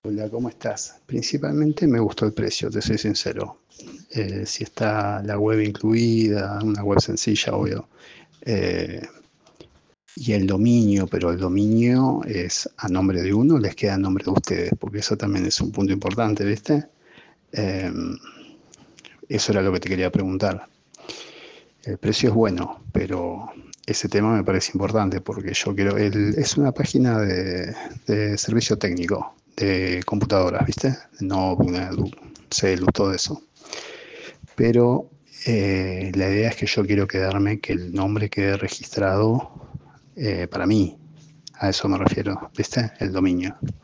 Hola, ¿cómo estás? Principalmente me gustó el precio, te soy sincero. Si está la web incluida, una web sencilla, obvio. Eh, y el dominio, pero el dominio es a nombre de uno, les queda a nombre de ustedes, porque eso también es un punto importante, ¿viste? Eh, Eso era lo que te quería preguntar. El precio es bueno, pero ese tema me parece importante porque yo quiero, es una página de servicio técnico de computadoras, ¿viste? No celu, todo eso. Pero la idea es que yo quiero quedarme, que el nombre quede registrado para mí. A eso me refiero, ¿viste? El dominio.